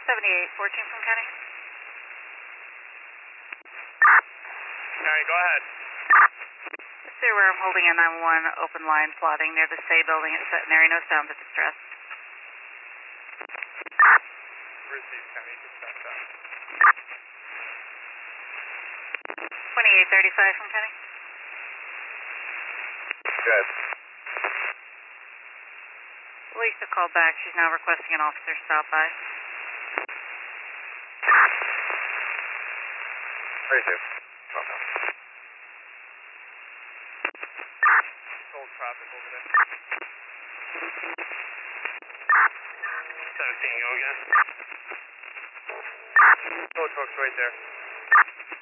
7814 from Kenny. County, go ahead. See where I'm holding a 911 open line plotting near the Say building at Centenary. No sounds of distress. Received, County. You can start that. 2835 from Kenny. Good. Lisa called back. She's now requesting an officer stop by. 32. Welcome. Controlled traffic over there. 17, go again. Tow truck's right there.